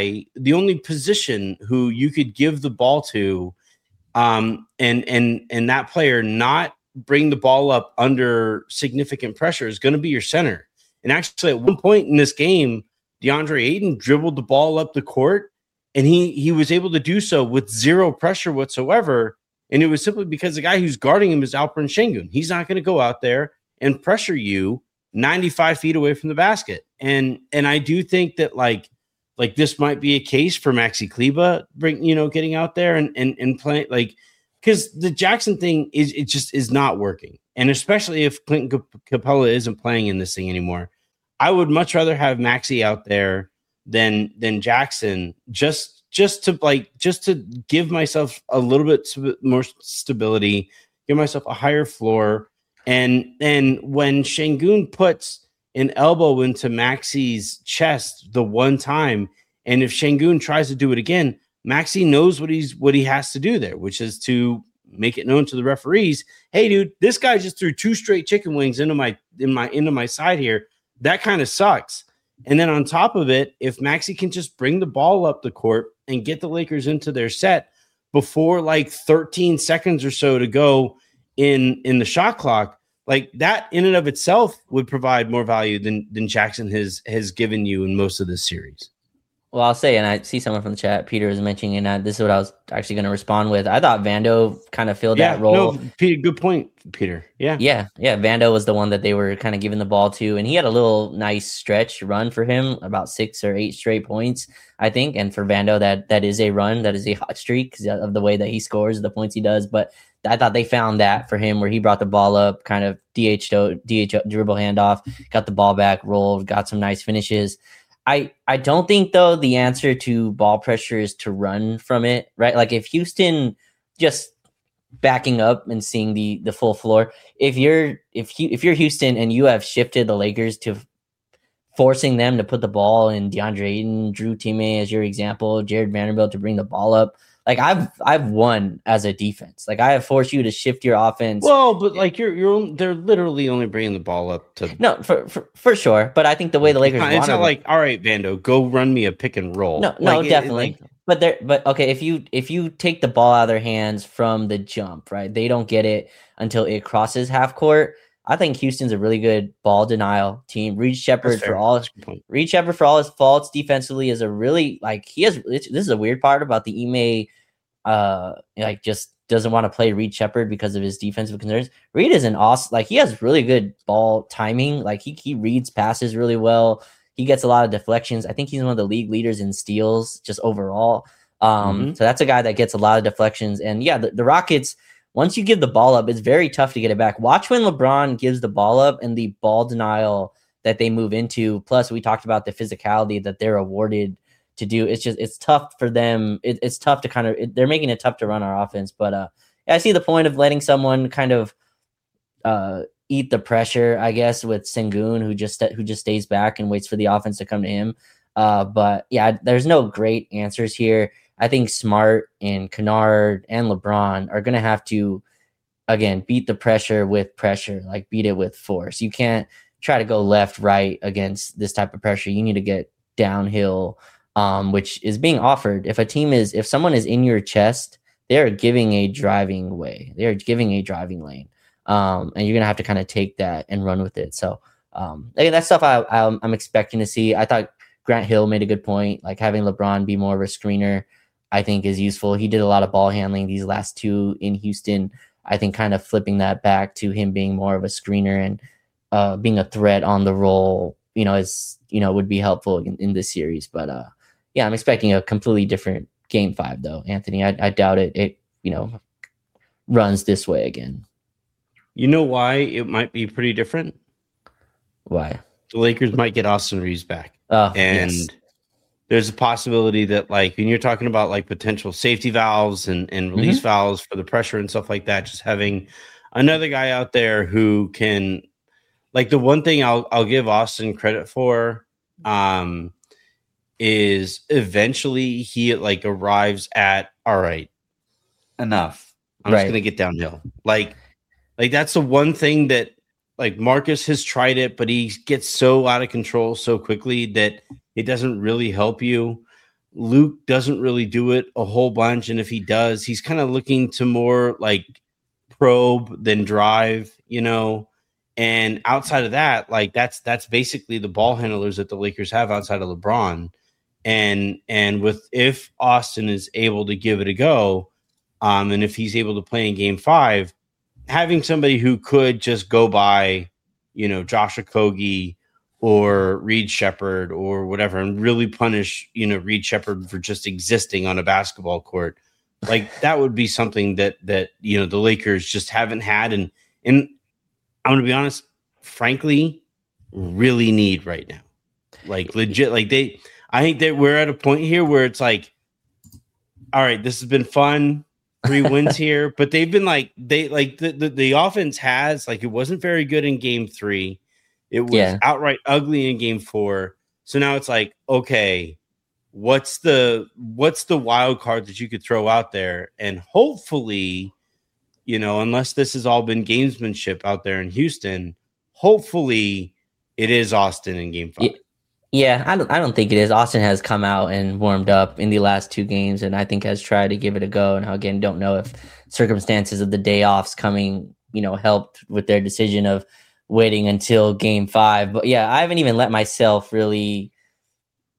E: position who you could give the ball to, and that player not bring the ball up under significant pressure is going to be your center. And actually, at one point in this game, DeAndre Ayton dribbled the ball up the court, and he was able to do so with zero pressure whatsoever. And it was simply because the guy who's guarding him is Alperen Sengun. He's not going to go out there and pressure you 95 feet away from the basket. And I do think that like this might be a case for Maxi Kleber getting out there and playing, like, because the Jackson thing is not working. And especially if Clinton Capella isn't playing in this thing anymore, I would much rather have Maxi out there than Jackson just to give myself a little bit more stability, give myself a higher floor. And when Sengun puts an elbow into Maxi's chest the one time, and if Sengun tries to do it again, Maxi knows what he has to do there, which is to make it known to the referees, hey dude, this guy just threw 2 straight chicken wings into my side here. That kind of sucks. And then on top of it, if Maxi can just bring the ball up the court and get the Lakers into their set before like 13 seconds or so to go in the shot clock, like that in and of itself would provide more value than Jackson has given you in most of this series.
F: Well, I'll say, and I see someone from the chat, Peter is mentioning, and this is what I was actually going to respond with. I thought Vando kind of filled that role.
E: No, Peter, good point, Peter. Yeah.
F: Vando was the one that they were kind of giving the ball to, and he had a little nice stretch run for him, about 6 or 8 straight points, I think. And for Vando, that is a run, that is a hot streak because of the way that he scores, the points he does. But I thought they found that for him where he brought the ball up, kind of DH dribble handoff, got the ball back, rolled, got some nice finishes. I don't think, though, the answer to ball pressure is to run from it, right? Like if Houston just backing up and seeing the full floor, if you're Houston and you have shifted the Lakers to forcing them to put the ball in DeAndre Ayton, Drew Timme as your example, Jared Vanderbilt to bring the ball up, like I've won as a defense. Like I have forced you to shift your offense.
E: Well, but like they're literally only bringing the ball up to
F: for sure. But I think the way the Lakers,
E: it's not like, all right, Vando, go run me a pick and roll.
F: No, definitely. But okay, if you take the ball out of their hands from the jump, right? They don't get it until it crosses half court. I think Houston's a really good ball denial team. Reed Shepherd for all his faults defensively is a really this is a weird part about the Ime just doesn't want to play Reed Shepherd because of his defensive concerns. Reed is an awesome, he has really good ball timing. Like he reads passes really well. He gets a lot of deflections. I think he's one of the league leaders in steals just overall. So that's a guy that gets a lot of deflections. And yeah, the Rockets, once you give the ball up, it's very tough to get it back. Watch when LeBron gives the ball up and the ball denial that they move into. Plus, we talked about the physicality that they're awarded to do. It's tough for them. It's tough to they're making it tough to run our offense. But I see the point of letting someone kind of eat the pressure, I guess, with Sengun, who just stays back and waits for the offense to come to him. But yeah, there's no great answers here. I think Smart and Kennard and LeBron are going to have to, again, beat the pressure with pressure, like beat it with force. You can't try to go left, right against this type of pressure. You need to get downhill, which is being offered. If someone is in your chest, they're giving a driving way. They're giving a driving lane. And you're going to have to kind of take that and run with it. So again, that's stuff I'm expecting to see. I thought Grant Hill made a good point, like having LeBron be more of a screener, I think is useful. He did a lot of ball handling these last 2 in Houston. I think kind of flipping that back to him being more of a screener and being a threat on the roll, would be helpful in this series. But yeah, I'm expecting a completely different game 5 though, Anthony. I doubt it runs this way again.
E: You know why it might be pretty different?
F: Why?
E: The Lakers might get Austin Reeves back.
F: Yes.
E: There's a possibility that, like, when you're talking about like potential safety valves and release valves for the pressure and stuff like that, just having another guy out there who can, like, the one thing I'll give Austin credit for is eventually he arrives at, all right, enough. I'm just gonna get downhill. Like that's the one thing that, like, Marcus has tried it, but he gets so out of control so quickly that it doesn't really help you. Luke doesn't really do it a whole bunch. And if he does, he's kind of looking to more like probe than drive, and outside of that, like that's basically the ball handlers that the Lakers have outside of LeBron. And if Austin is able to give it a go, and if he's able to play in game 5, having somebody who could just go by, Josh Okogie or Reed Shepherd or whatever, and really punish, Reed Shepherd for just existing on a basketball court, like that would be something that the Lakers just haven't had, and I'm going to be honest, frankly, really need right now. Like legit, I think that we're at a point here where it's like, all right, this has been fun. 3 wins here, but they've been the offense has, like, it wasn't very good in game 3. It was outright ugly in game 4. So now it's like, okay, what's the wild card that you could throw out there? And hopefully, unless this has all been gamesmanship out there in Houston, hopefully it is Austin in game 5.
F: Yeah, I don't think it is. Austin has come out and warmed up in the last 2 games, and I think has tried to give it a go. And again, don't know if circumstances of the day offs coming, helped with their decision of waiting until game 5. But yeah, I haven't even let myself really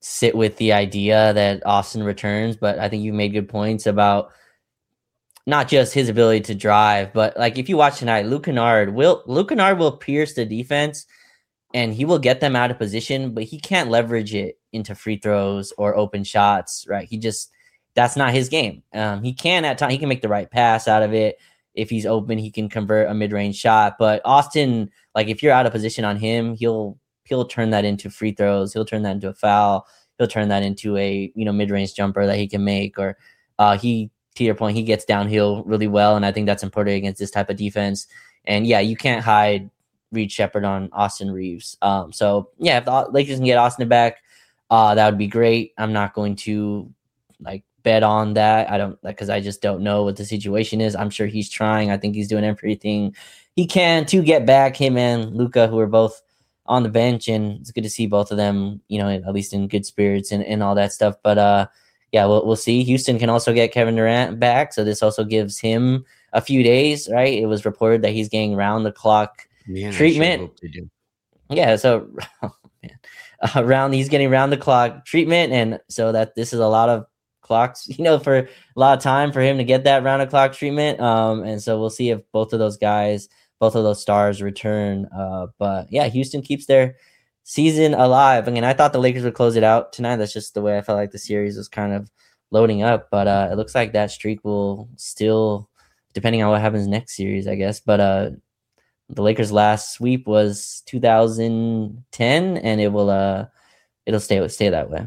F: sit with the idea that Austin returns, but I think you made good points about not just his ability to drive, but like if you watch tonight, Luke Kennard will pierce the defense and he will get them out of position, but he can't leverage it into free throws or open shots, right? That's not his game. He can at times, he can make the right pass out of it. If he's open, he can convert a mid-range shot. But Austin, like if you're out of position on him, he'll turn that into free throws. He'll turn that into a foul. He'll turn that into a mid-range jumper that he can make. Or to your point, he gets downhill really well, and I think that's important against this type of defense. And yeah, you can't hide Reed Shepherd on Austin Reeves. So yeah, if the Lakers can get Austin back, that would be great. I'm not going to bet on that. Because I just don't know what the situation is. I'm sure he's trying. I think he's doing everything he can to get back. Him and Luka, who are both on the bench, and it's good to see both of them, at least in good spirits and all that stuff. But yeah, we'll see. Houston can also get Kevin Durant back, so this also gives him a few days, right? It was reported that he's getting round the clock treatment. Yeah, so he's getting round the clock treatment, and so that this is a lot of clocks, for a lot of time for him to get that round the clock treatment. And so we'll see if both of those stars return. But yeah, Houston keeps their season alive. I mean, I thought the Lakers would close it out tonight. That's just the way I felt like the series was kind of loading up. But it looks like that streak will still, depending on what happens next series, I guess. But the Lakers' last sweep was 2010, and it'll stay that way.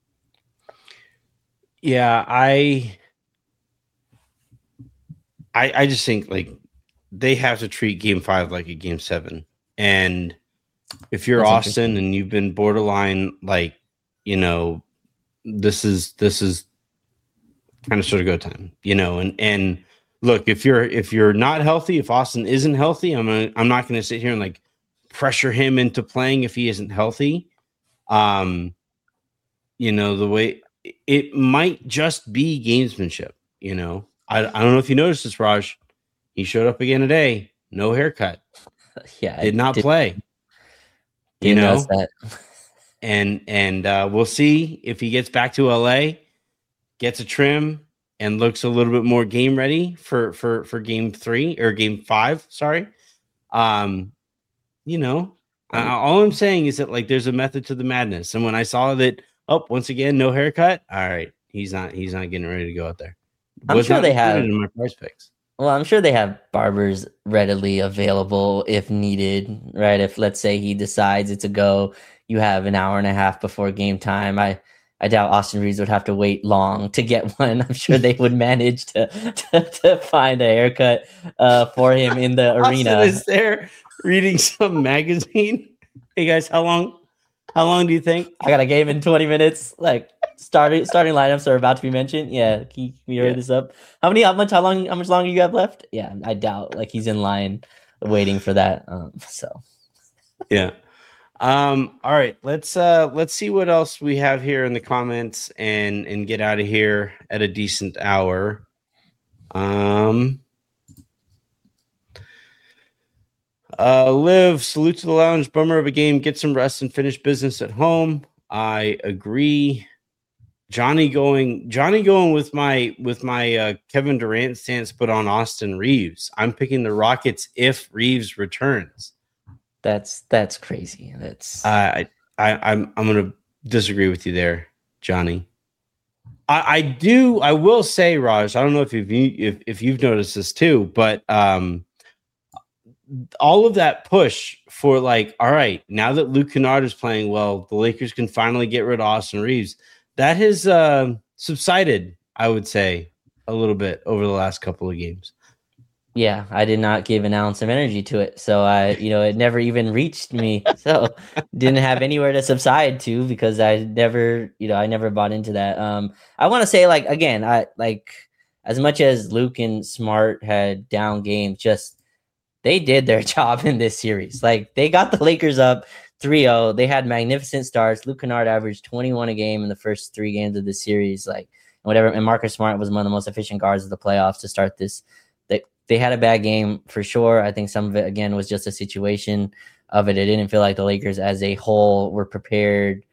E: Yeah, I just think they have to treat Game 5 like a Game 7, and if you're Austin and you've been borderline, this is kind of sort of go time, and look, if you're not healthy, if Austin isn't healthy, I'm not going to sit here and pressure him into playing if he isn't healthy. The way it might just be gamesmanship, I don't know if you noticed this, Raj. He showed up again today, no haircut.
F: Yeah,
E: did not play.
F: That.
E: and we'll see if he gets back to LA, gets a trim, and looks a little bit more game ready for Game 3 or Game 5. Sorry, all I'm saying is that there's a method to the madness, and when I saw that, once again, no haircut. All right, he's not getting ready to go out there.
F: I'm sure they have
E: in my price picks.
F: Well, I'm sure they have barbers readily available if needed, right? If let's say he decides it's a go, you have an hour and a half before game time. I doubt Austin Reeves would have to wait long to get one. I'm sure they would manage to find a haircut for him in the arena.
E: Austin is there reading some magazine. Hey guys, how long do you think?
F: I got a game in 20 minutes. Starting lineups are about to be mentioned. Yeah, can you hurry this up? How much longer you have left? Yeah, I doubt he's in line waiting for that.
E: Yeah. All right, let's see what else we have here in the comments and get out of here at a decent hour. Liv, salute to the lounge. Bummer of a game. Get some rest and finish business at home. I agree. Johnny going with my Kevin Durant stance, but on Austin Reeves. I'm picking the Rockets if Reeves returns.
F: That's crazy. That's
E: I'm gonna disagree with you there, Johnny. I will say, Raj, I don't know if you've noticed this too, but all of that push for all right, now that Luke Kennard is playing well, the Lakers can finally get rid of Austin Reeves. That has subsided, I would say, a little bit over the last couple of games.
F: Yeah, I did not give an ounce of energy to it. So it never even reached me. So didn't have anywhere to subside to because I never bought into that. I want to say again, as much as Luke and Smart had down games, they did their job in this series. They got the Lakers up 3-0. They had magnificent starts. Luke Kennard averaged 21 a game in the first 3 games of the series. Whatever. And Marcus Smart was one of the most efficient guards of the playoffs to start this. They had a bad game for sure. I think some of it, again, was just a situation of it. It didn't feel like the Lakers as a whole were prepared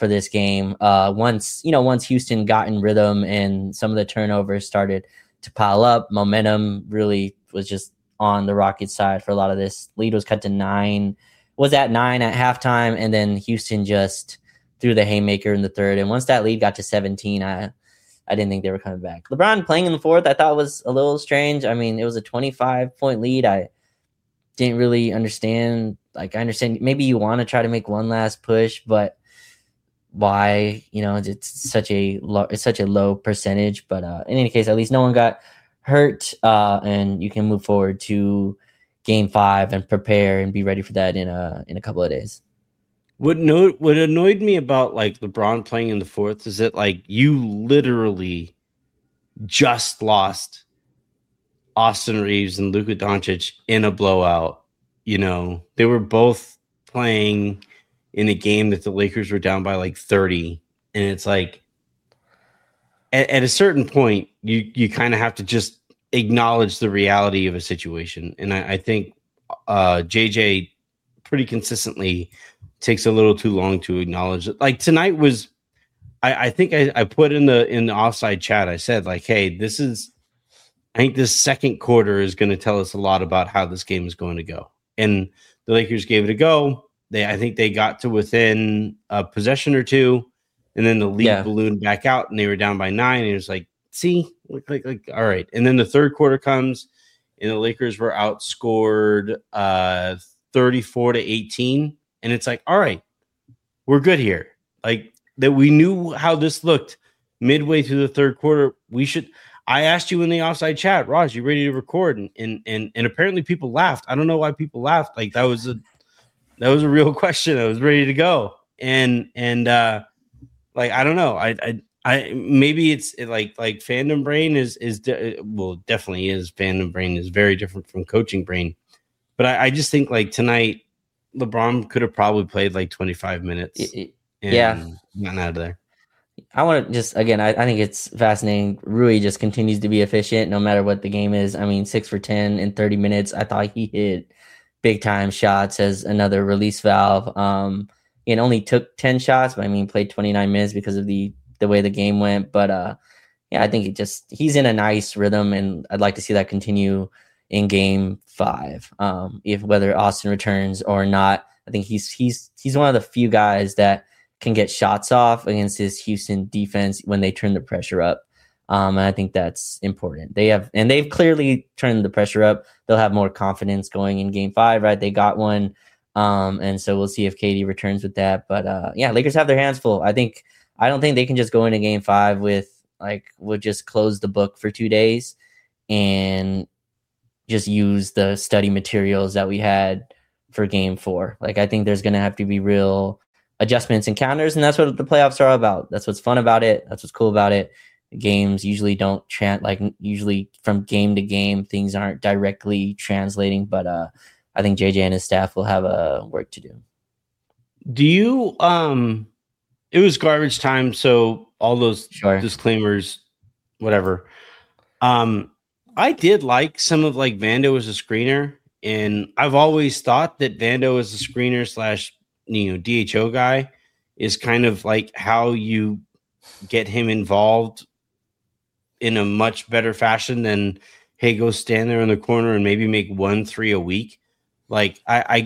F: for this game. Once Houston got in rhythm and some of the turnovers started to pile up, momentum really was just on the Rockets side for a lot of this. Lead was cut to 9, was at 9 at halftime, and then Houston just threw the haymaker in the third. And once that lead got to 17, I didn't think they were coming back. LeBron playing in the fourth, I thought was a little strange. I mean, it was a 25-point lead. I didn't really understand. Like, I understand maybe you want to try to make one last push, but why? It's such a low percentage. But in any case, at least no one got hurt, and you can move forward to Game 5 and prepare and be ready for that in a couple of days.
E: What annoyed me about like LeBron playing in the fourth is that like you literally just lost Austin Reeves and Luka Doncic in a blowout. They were both playing in a game that the Lakers were down by like 30, and it's like at a certain point you kind of have to just acknowledge the reality of a situation. And I think JJ pretty consistently takes a little too long to acknowledge it. Like tonight was, I think I put in the offside chat, I said like, hey, I think this second quarter is going to tell us a lot about how this game is going to go. And the Lakers gave it a go. I think they got to within a possession or two, and then the lead ballooned back out, and they were down by 9. And it was like, see, like all right. And then the third quarter comes, and the Lakers were outscored 34-18. And it's like, all right, we're good here. Like that, we knew how this looked midway through the third quarter. I asked you in the offside chat, Raj, you ready to record? And apparently people laughed. I don't know why people laughed. Like that was a real question. I was ready to go. And like I don't know. I maybe it's like fandom brain definitely is. Fandom brain is very different from coaching brain. But I just think like tonight, LeBron could have probably played like 25 minutes. Gotten out of there.
F: I want to just, again, I think it's fascinating. Rui just continues to be efficient no matter what the game is. I mean, 6 for 10 in 30 minutes. I thought he hit big time shots as another release valve. It only took 10 shots, but I mean, played 29 minutes because of the way the game went. But I think he's in a nice rhythm, and I'd like to see that continue in Game 5. If whether Austin returns or not, I think he's one of the few guys that can get shots off against this Houston defense when they turn the pressure up. And I think that's important. They've clearly turned the pressure up. They'll have more confidence going in Game 5, right? They got one. And so we'll see if KD returns with that. But Lakers have their hands full. I don't think they can just go into Game 5 we'll just close the book for 2 days and just use the study materials that we had for Game 4. Like, I think there's going to have to be real adjustments and counters, and that's what the playoffs are all about. That's what's fun about it. That's what's cool about it. Games usually don't usually from game to game, things aren't directly translating, but I think JJ and his staff will have work to do.
E: Do you, it was garbage time, so all those disclaimers, whatever. I did like some of like Vando as a screener, and I've always thought that Vando as a screener / DHO guy is kind of like how you get him involved in a much better fashion than, hey, go stand there in the corner and maybe make 1 3 a week. Like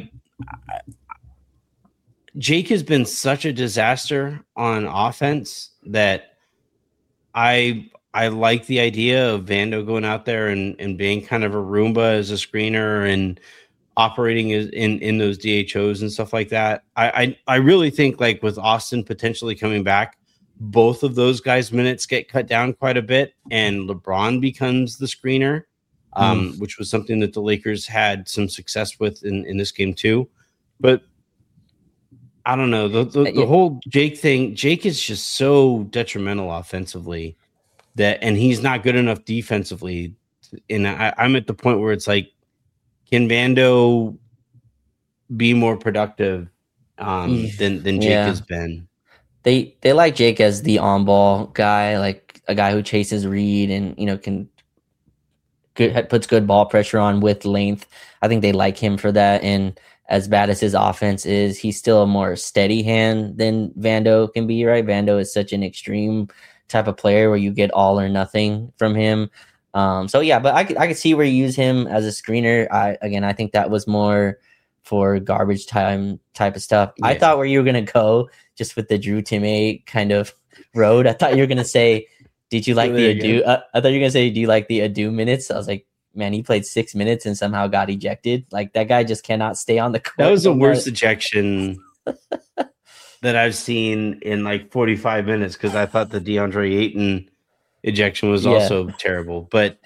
E: Jake has been such a disaster on offense that I like the idea of Vando going out there and being kind of a Roomba as a screener and operating in those DHOs and stuff like that. I really think like with Austin potentially coming back, both of those guys' minutes get cut down quite a bit, and LeBron becomes the screener, which was something that the Lakers had some success with in this game too. But I don't know, the whole Jake thing. Jake is just so detrimental offensively and he's not good enough defensively. And I'm at the point where it's like, can Vando be more productive than Jake has been?
F: They like Jake as the on-ball guy, like a guy who chases Reed and puts good ball pressure on with length. I think they like him for that. And as bad as his offense is, he's still a more steady hand than Vando can be, right? Vando is such an extreme type of player where you get all or nothing from him. So yeah, but I could see where you use him as a screener. I think that was more for garbage time type of stuff. Yeah. I thought where you were gonna go just with the Drew Timme kind of road. I thought you were gonna say, did you like the Adu? I thought you were gonna say, do you like the Adu minutes? I was like, man, he played 6 minutes and somehow got ejected. Like, that guy just cannot stay on the court.
E: That was the worst ejection that I've seen in like 45 minutes, because I thought the DeAndre Ayton ejection was also terrible. But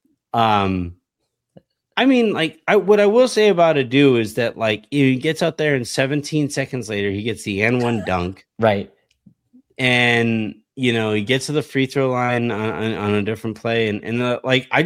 E: I mean, like, what I will say about Adu is that, like, he gets out there and 17 seconds later he gets the N1 dunk.
F: Right.
E: And, you know, he gets to the free throw line on a different play. And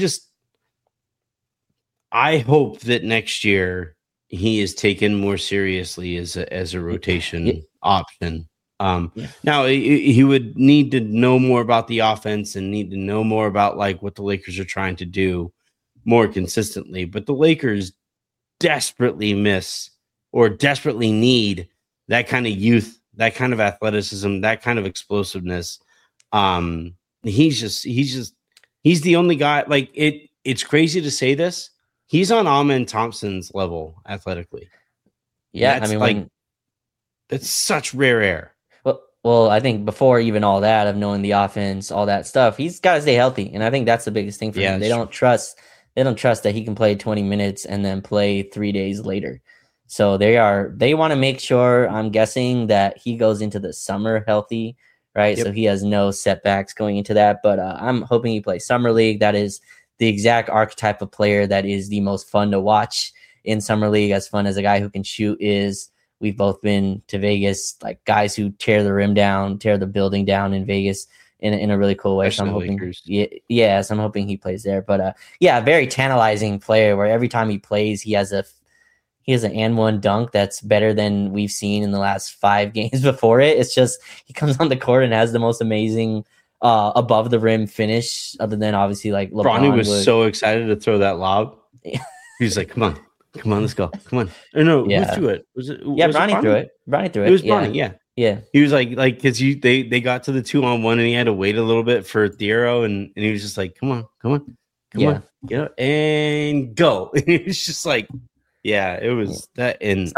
E: I hope that next year he is taken more seriously as a rotation option. Now he would need to know more about the offense and need to know more about like what the Lakers are trying to do more consistently. But the Lakers desperately miss or desperately need that kind of youth, that kind of athleticism, that kind of explosiveness. He's the only guy. Like, it's crazy to say this. He's on Amen Thompson's level athletically.
F: Yeah, I mean,
E: it's such rare air.
F: Well, I think before even all that of knowing the offense, all that stuff, he's got to stay healthy, and I think that's the biggest thing for him. They don't trust that he can play 20 minutes and then play 3 days later. So they want to make sure, I'm guessing, that he goes into the summer healthy, right? Yep. So he has no setbacks going into that. But I'm hoping he plays summer league. That is the exact archetype of player that is the most fun to watch in summer league. As fun as a guy who can shoot is. We've both been to Vegas, like guys who tear the rim down, tear the building down in Vegas in a really cool way. So I'm hoping, so I'm hoping he plays there. But very tantalizing player where every time he plays, he has an and one dunk that's better than we've seen in the last 5 games before it. It's just he comes on the court and has the most amazing above the rim finish, other than obviously like LeBron.
E: Bronny was so excited to throw that lob. He's like, come on, let's go. Come on. Who threw it?
F: Bronny threw it. Bronny threw it.
E: It was Bronny, yeah.
F: He
E: was like because they got to the 2-on-1 and he had to wait a little bit for Thiero and he was just like, come on, get up and go. And it was just like, it was that and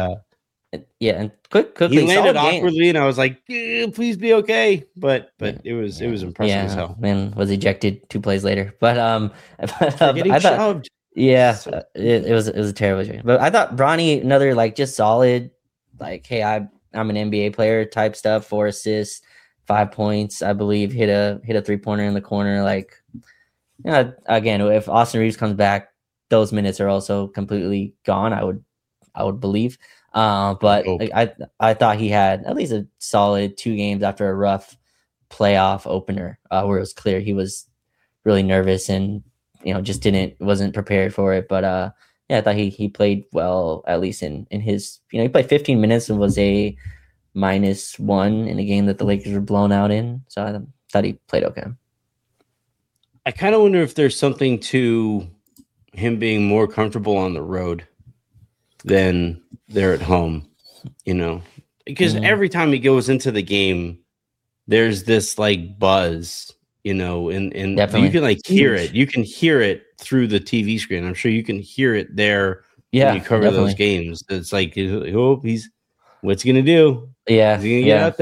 E: quickly
F: he
E: landed awkwardly and I was like, please be okay. But it was impressive as hell.
F: Man was ejected 2 plays later. But
E: getting shoved.
F: Yeah, it was a terrible game. But I thought Bronny, another like just solid, like, hey, I'm an NBA player type stuff. 4 assists, 5 points, I believe. Hit a 3-pointer in the corner. Like, again, if Austin Reeves comes back, those minutes are also completely gone. I would believe. But I thought he had at least a solid 2 games after a rough playoff opener where it was clear he was really nervous and just wasn't prepared for it. But I thought he played well, at least in his, he played 15 minutes and was a -1 in a game that the Lakers were blown out in. So I thought he played okay.
E: I kind of wonder if there's something to him being more comfortable on the road than there at home, because every time he goes into the game, there's this like buzz. And definitely. You can like hear it. You can hear it through the TV screen. I'm sure you can hear it there when you cover those games. It's like, what's he gonna do?
F: Yeah,
E: he's gonna get out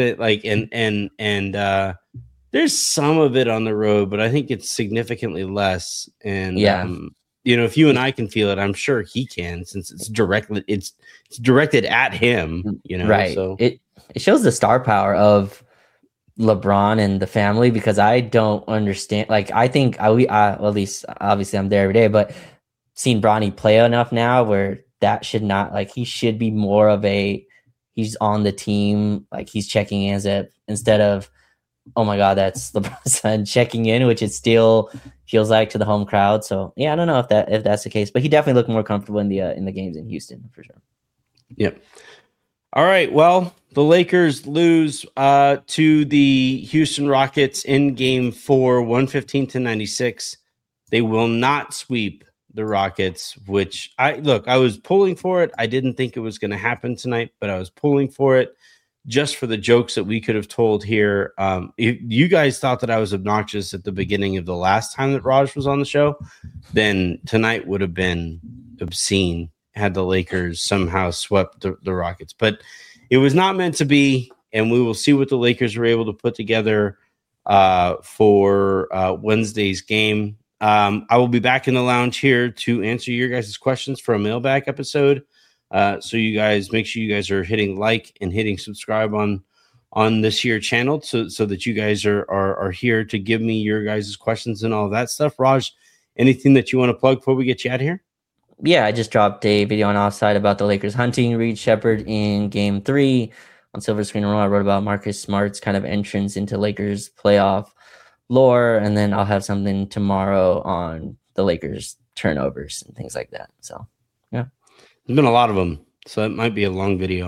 E: there. There's some of it on the road, but I think it's significantly less. And if you and I can feel it, I'm sure he can, since it's directed at him.
F: Right.
E: So
F: it shows the star power of LeBron and the family, because I don't understand. Like, I think at least obviously I'm there every day, but seen Bronny play enough now where that should not, like, he should be more of he's on the team, like he's checking in instead of, oh my God, that's LeBron's son checking in, which it still feels like to the home crowd. So I don't know if that's the case, but he definitely looked more comfortable in the games in Houston for sure.
E: Yep. All right. Well, the Lakers lose to the Houston Rockets in Game 4, 115-96. They will not sweep the Rockets, which I was pulling for it. I didn't think it was going to happen tonight, but I was pulling for it just for the jokes that we could have told here. If you guys thought that I was obnoxious at the beginning of the last time that Raj was on the show, then tonight would have been obscene had the Lakers somehow swept the Rockets. But it was not meant to be, and we will see what the Lakers were able to put together for Wednesday's game. I will be back in the lounge here to answer your guys' questions for a mailbag episode. So you guys make sure you guys are hitting like and hitting subscribe on this here channel so that you guys are here to give me your guys' questions and all that stuff. Raj, anything that you want to plug before we get you out of here?
F: Yeah, I just dropped a video on Offside about the Lakers hunting Reed Shepherd in Game 3. On Silver Screen Roll, I wrote about Marcus Smart's kind of entrance into Lakers playoff lore, and then I'll have something tomorrow on the Lakers turnovers and things like that. So, yeah.
E: There's been a lot of them, so it might be a long video.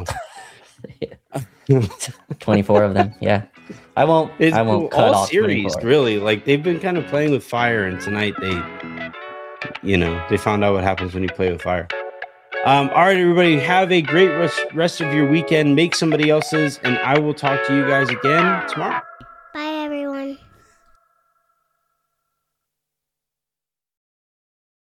F: 24 of them, yeah. I won't cut
E: all
F: off
E: series,
F: 24.
E: really. Like, they've been kind of playing with fire, and tonight they found out what happens when you play with fire. All right, everybody, have a great rest of your weekend. Make somebody else's, and I will talk to you guys again tomorrow.